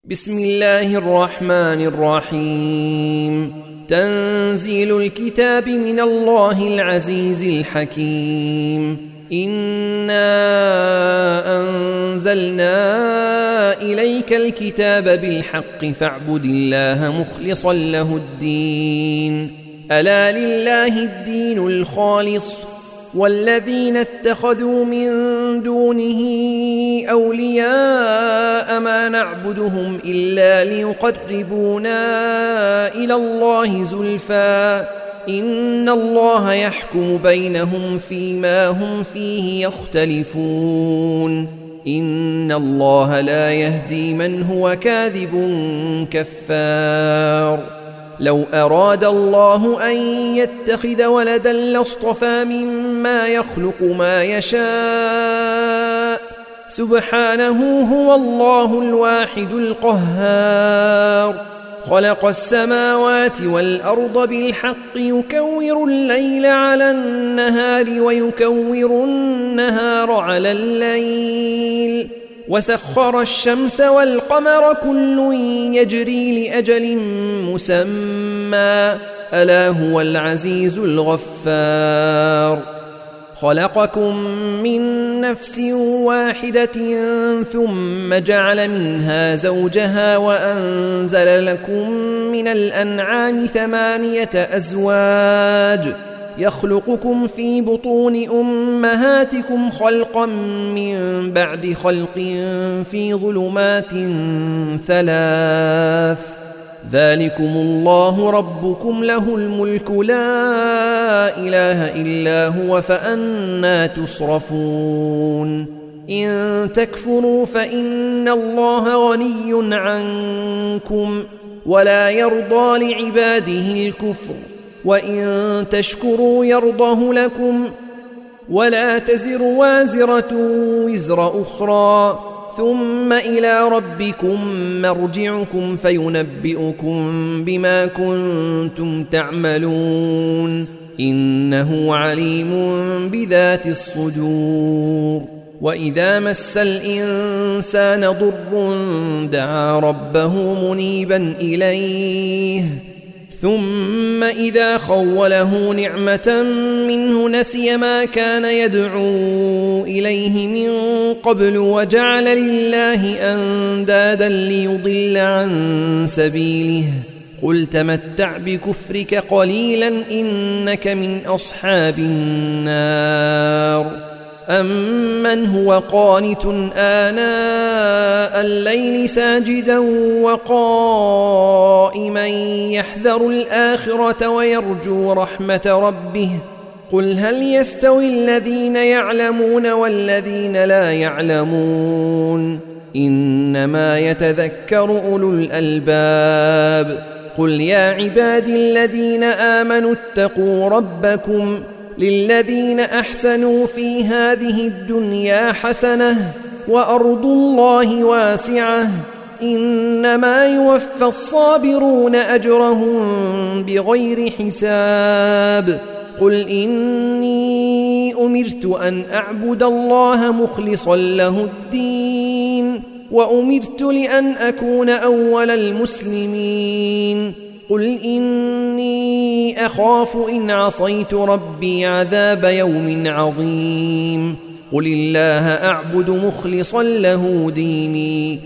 بسم الله الرحمن الرحيم. تنزيل الكتاب من الله العزيز الحكيم. إنا أنزلنا إليك الكتاب بالحق فاعبد الله مخلصا له الدين. ألا لله الدين الخالص والذين اتخذوا من دونه أولياء ما نعبدهم إلا ليقربونا إلى الله زلفى إن الله يحكم بينهم فيما هم فيه يختلفون. إن الله لا يهدي من هو كاذب كفار. لو أراد الله أن يتخذ ولدا لاصطفى مما يخلق ما يشاء سبحانه هو الله الواحد القهار. خلق السماوات والأرض بالحق يكور الليل على النهار ويكور النهار على الليل وسخر الشمس والقمر كل يجري لأجل مسمى ألا هو العزيز الغفار. خلقكم من نفس واحدة ثم جعل منها زوجها وأنزل لكم من الأنعام 8 أزواج يخلقكم في بطون أمهاتكم خلقا من بعد خلق في ظلمات 3 ذلكم الله ربكم له الملك لا إله إلا هو فأنى تصرفون. إن تكفروا فإن الله غني عنكم ولا يرضى لعباده الكفر وإن تشكروا يرضه لكم ولا تزر وازرة وزر أخرى ثم إلى ربكم مرجعكم فينبئكم بما كنتم تعملون إنه عليم بذات الصدور. وإذا مس الإنسان ضر دعا ربه منيبا إليه ثم إذا خوله نعمة منه نسي ما كان يدعو إليه من قبل وجعل لله أندادا ليضل عن سبيله قل تمتع بكفرك قليلا إنك من أصحاب النار. أمن هو قانت آناء الليل ساجدا وقائما يحذر الآخرة ويرجو رحمة ربه قل هل يستوي الذين يعلمون والذين لا يعلمون إنما يتذكر أولو الألباب. قل يا عبادي الذين آمنوا اتقوا ربكم للذين أحسنوا في هذه الدنيا حسنة وأرض الله واسعة إنما يوفى الصابرون أجرهم بغير حساب. قل إني أمرت أن أعبد الله مخلصا له الدين وأمرت لأن أكون أول المسلمين. قل إني أخاف إن عصيت ربي عذاب يوم عظيم. قل الله أعبد مخلصا له ديني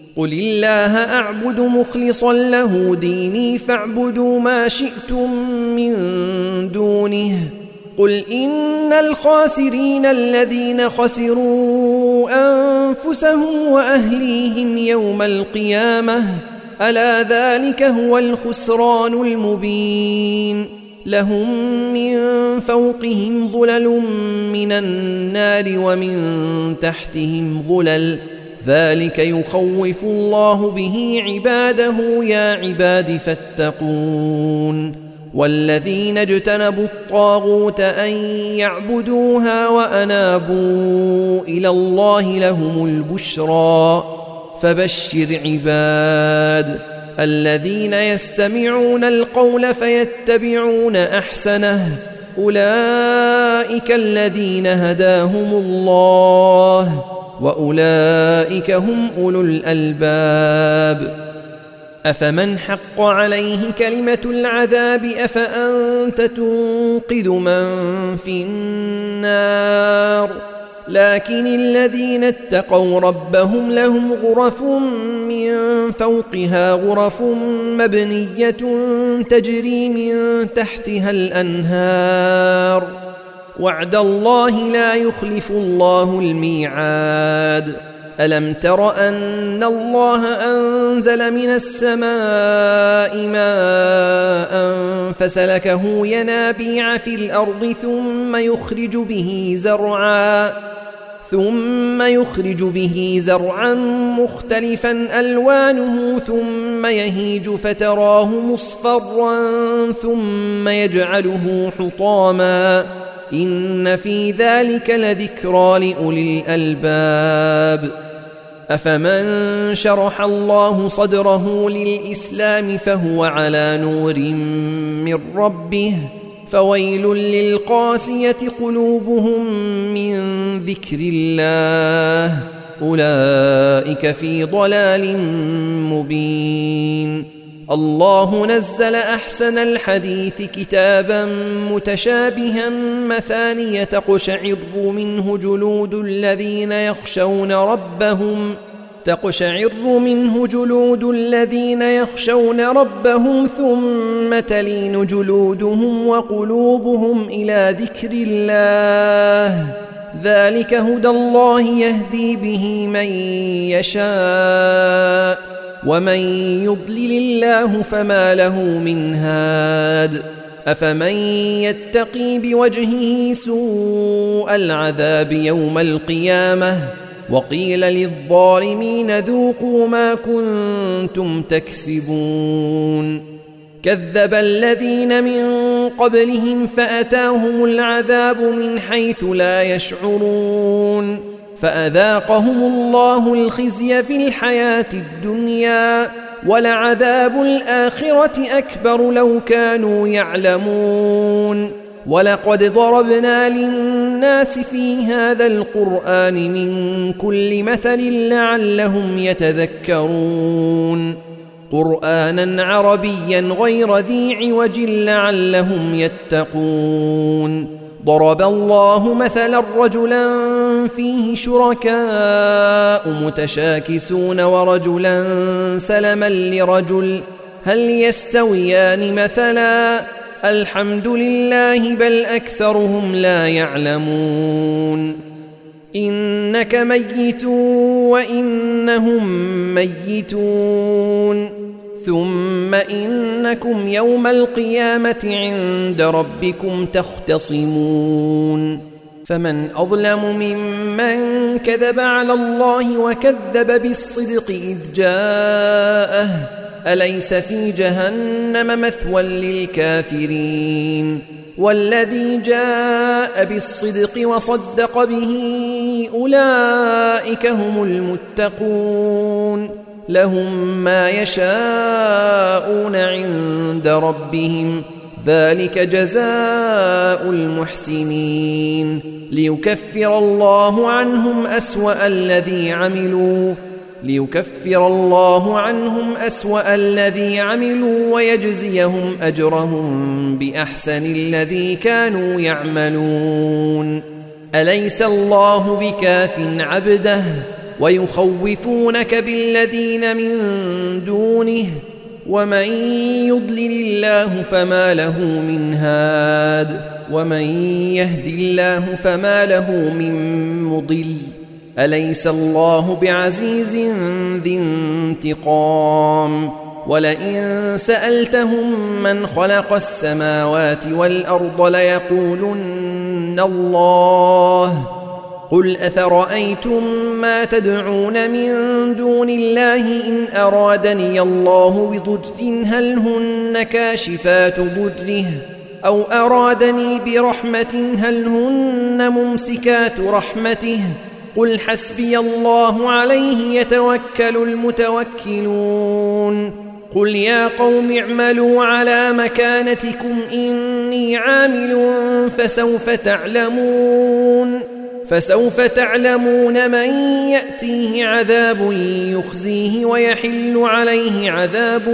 فاعبدوا ما شئتم من دونه. قل إن الخاسرين الذين خسروا أنفسهم وأهليهم يوم القيامة ألا ذلك هو الخسران المبين. لهم من فوقهم ظلل من النار ومن تحتهم ظلل ذلك يخوف الله به عباده يا عباد فاتقون. والذين اجتنبوا الطاغوت أن يعبدوها وأنابوا إلى الله لهم البشرى فبشر عباد الذين يستمعون القول فيتبعون أحسنه أولئك الذين هداهم الله وأولئك هم أولو الألباب. أفمن حق عليه كلمة العذاب أفأنت تنقذ من في النار؟ لكن الذين اتقوا ربهم لهم غرف من فوقها غرف مبنية تجري من تحتها الأنهار، وعد الله لا يخلف الله الميعاد. ألم تر أن الله أنزل من السماء ماء فسلكه ينابيع في الأرض ثم يخرج به زرعا مختلفا ألوانه ثم يهيج فتراه مصفرا ثم يجعله حطاما إن في ذلك لذكرى لأولي الألباب. أفمن شرح الله صدره للإسلام فهو على نور من ربه فويل للقاسية قلوبهم من ذكر الله أولئك في ضلال مبين. الله نزل أحسن الحديث كتابا متشابها مثانية تقشعر منه جلود الذين يخشون ربهم ثم تلين جلودهم وقلوبهم إلى ذكر الله ذلك هدى الله يهدي به من يشاء ومن يضلل الله فما له من هاد. أفمن يتقي بوجهه سوء العذاب يوم القيامة وقيل للظالمين ذوقوا ما كنتم تكسبون. كذب الذين من قبلهم فأتاهم العذاب من حيث لا يشعرون فأذاقهم الله الخزي في الحياة الدنيا ولعذاب الآخرة أكبر لو كانوا يعلمون. ولقد ضربنا للناس في هذا القرآن من كل مثل لعلهم يتذكرون قرآنا عربيا غير ذي عوج لعلهم يتقون. ضرب الله مثلا رجلا فيه شركاء متشاكسون ورجلا سلما لرجل هل يستويان مثلا الحمد لله بل أكثرهم لا يعلمون. إنك ميت وإنهم ميتون ثم إنكم يوم القيامة عند ربكم تختصمون. فمن أظلم ممن كذب على الله وكذب بالصدق إذ جاءه أليس في جهنم مثوى للكافرين؟ والذي جاء بالصدق وصدق به أولئك هم المتقون لهم ما يشاءون عند ربهم ذلك جزاء المحسنين ليكفر الله عنهم أسوأ الذي عملوا ويجزيهم أجرهم بأحسن الذي كانوا يعملون. أليس الله بكاف عبده ويخوفونك بالذين من دونه ومن يضلل الله فما له من هاد ومن يهد الله فما له من مضل. أليس الله بعزيز ذي انتقام؟ ولئن سألتهم من خلق السماوات والأرض ليقولن الله قل أفرأيتم ما تدعون من دون الله إن أرادني الله بضر هل هن كاشفات ضره أو أرادني برحمة هل هن ممسكات رحمته قل حسبي الله عليه يتوكل المتوكلون. قل يا قوم اعملوا على مكانتكم إني عامل فسوف تعلمون فسوف تعلمون من يأتيه عذاب يخزيه ويحل عليه عذاب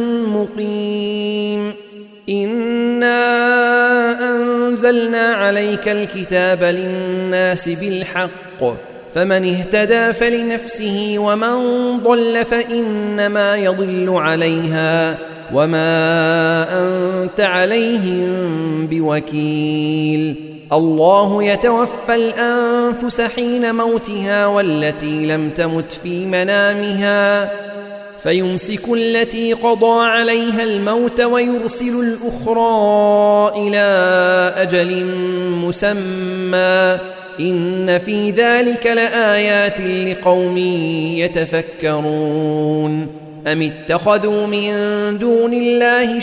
مقيم. إنا أنزلنا عليك الكتاب للناس بالحق، فمن اهتدى فلنفسه ومن ضل فإنما يضل عليها وما أنت عليهم بوكيل. الله يتوفى الأنفس حين موتها والتي لم تمت في منامها فيمسك التي قضى عليها الموت ويرسل الأخرى إلى أجل مسمى إن في ذلك لآيات لقوم يتفكرون. أم اتخذوا من دون الله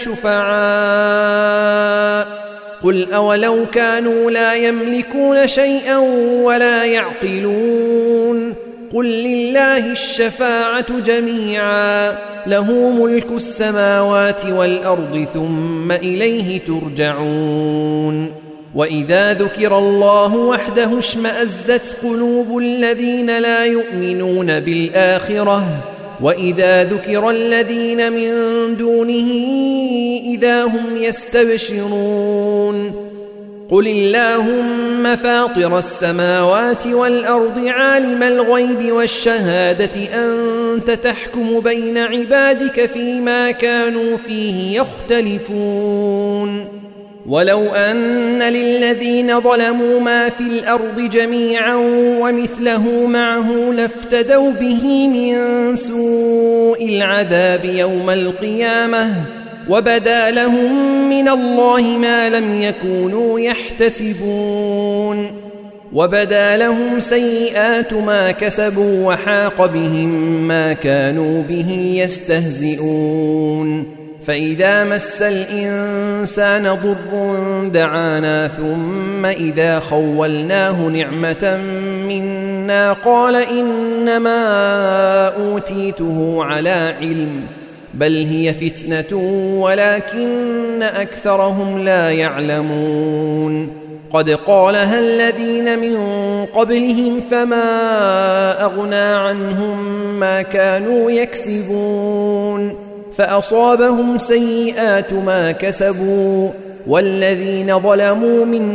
شفعاء قل أولو كانوا لا يملكون شيئا ولا يعقلون قل لله الشفاعة جميعا له ملك السماوات والأرض ثم إليه ترجعون. وإذا ذكر الله وحده اشمأزت قلوب الذين لا يؤمنون بالآخرة وإذا ذكر الذين من دونه إذا هم يستبشرون. قل اللهم فاطر السماوات والأرض عالم الغيب والشهادة أنت تحكم بين عبادك فيما كانوا فيه يختلفون. ولو أن للذين ظلموا ما في الأرض جميعا ومثله معه لافتدوا به من سوء العذاب يوم القيامة وبدا لهم من الله ما لم يكونوا يحتسبون. وبدا لهم سيئات ما كسبوا وحاق بهم ما كانوا به يستهزئون. فإذا مس الإنسان ضر دعانا ثم إذا خولناه نعمة منا قال إنما أوتيته على علم بل هي فتنة ولكن أكثرهم لا يعلمون. قد قالها الذين من قبلهم فما أغنى عنهم ما كانوا يكسبون فأصابهم سيئات ما كسبوا والذين ظلموا من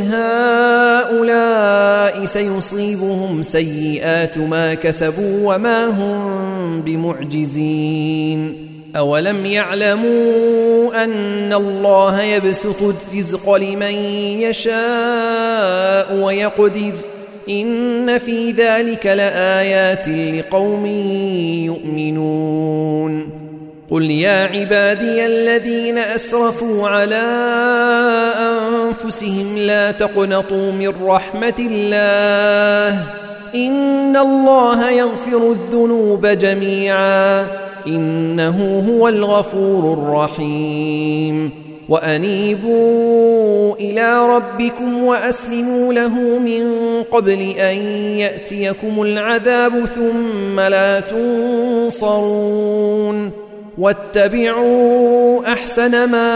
هؤلاء سيصيبهم سيئات ما كسبوا وما هم بمعجزين. أولم يعلموا أن الله يبسط الرزق لمن يشاء ويقدر إن في ذلك لآيات لقوم يؤمنون. قل يا عبادي الذين أسرفوا على أنفسهم لا تقنطوا من رحمة الله إن الله يغفر الذنوب جميعا إنه هو الغفور الرحيم. وأنيبوا إلى ربكم وأسلموا له من قبل أن يأتيكم العذاب ثم لا تنصرون. واتبعوا أحسن ما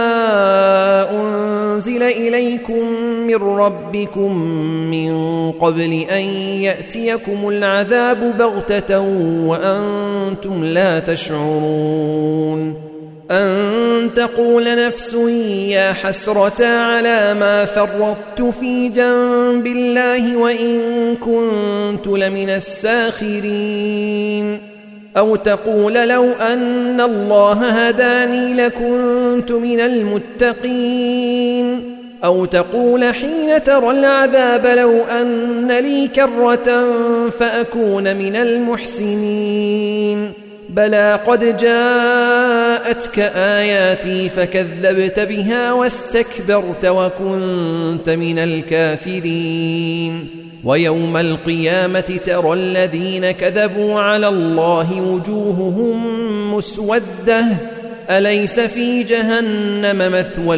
أنزل إليكم من ربكم من قبل أن يأتيكم العذاب بغتة وأنتم لا تشعرون. أن تقول نفس يا حسرة على ما فرطت في جنب الله وإن كنت لمن الساخرين. أو تقول لو أن الله هداني لكنت من المتقين. أو تقول حين ترى العذاب لو أن لي كرة فأكون من المحسنين. بلى قد جاءتك آياتي فكذبت بها واستكبرت وكنت من الكافرين. ويوم القيامة ترى الذين كذبوا على الله وجوههم مسودة أليس في جهنم مثوى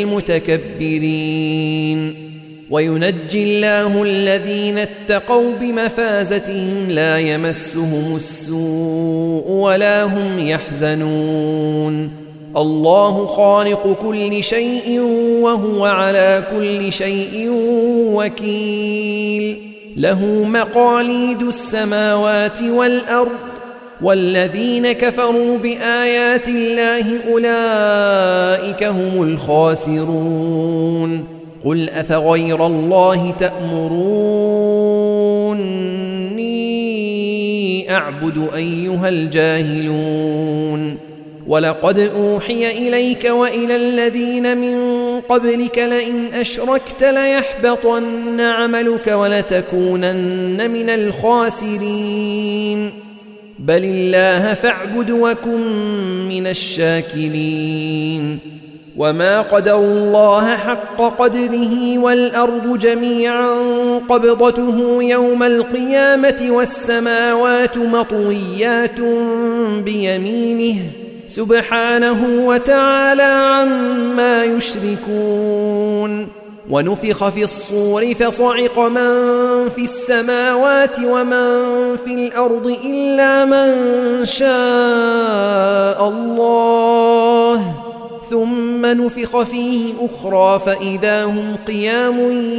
للمتكبرين. وينجي الله الذين اتقوا بمفازتهم لا يمسهم السوء ولا هم يحزنون. الله خالق كل شيء وهو على كل شيء وكيل. له مقاليد السماوات والأرض والذين كفروا بآيات الله أولئك هم الخاسرون قل أفغير الله تأمروني أعبد أيها الجاهلون ولقد أوحي إليك وإلى الذين من قبلك لئن أشركت ليحبطن عملك ولتكونن من الخاسرين بل الله فاعبد وكن من الشاكرين وما قدروا الله حق قدره والأرض جميعا قبضته يوم القيامة والسماوات مطويات بيمينه سبحانه وتعالى عما يشركون ونفخ في الصور فصعق من في السماوات ومن في الأرض إلا من شاء الله ثم نفخ فيه أخرى فإذا هم قيام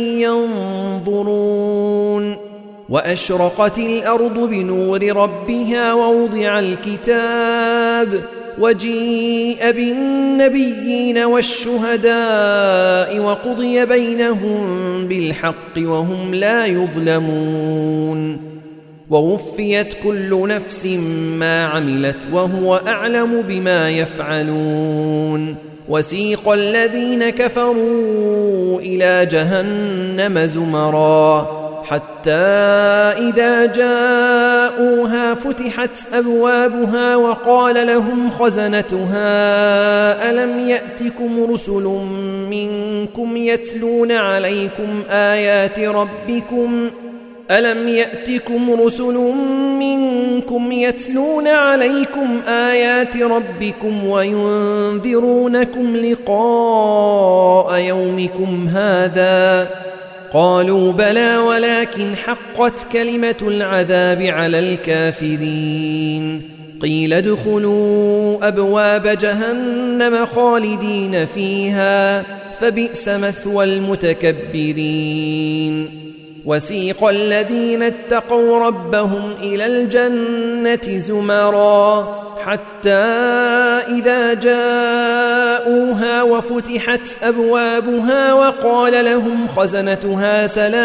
ينظرون وأشرقت الأرض بنور ربها ووضع الكتاب وجيء بالنبيين والشهداء وقضي بينهم بالحق وهم لا يظلمون ووفيت كل نفس ما عملت وهو أعلم بما يفعلون وسيق الذين كفروا إلى جهنم زمرا حتى إذا جاءوها فتحت أبوابها وقال لهم خزنتها ألم يأتكم رسل منكم يتلون عليكم آيات ربكم وينذرونكم لقاء يومكم هذا قالوا بلى ولكن حقت كلمة العذاب على الكافرين قيل ادخلوا أبواب جهنم خالدين فيها فبئس مثوى المتكبرين وسيق الذين اتقوا ربهم إلى الجنة زمرا حتى إذا جاءوها وفتحت أبوابها وقال لهم خزنتها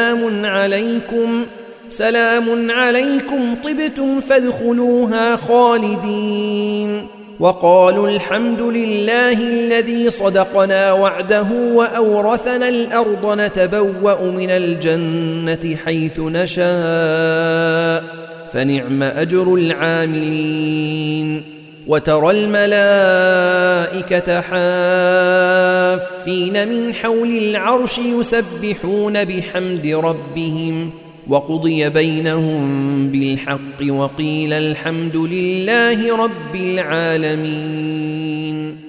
سلام عليكم طبتم فادخلوها خالدين وقالوا الحمد لله الذي صدقنا وعده وأورثنا الأرض نتبوأ من الجنة حيث نشاء فنعم أجر العاملين وترى الملائكة حافين من حول العرش يسبحون بحمد ربهم وقضي بينهم بالحق وقيل الحمد لله رب العالمين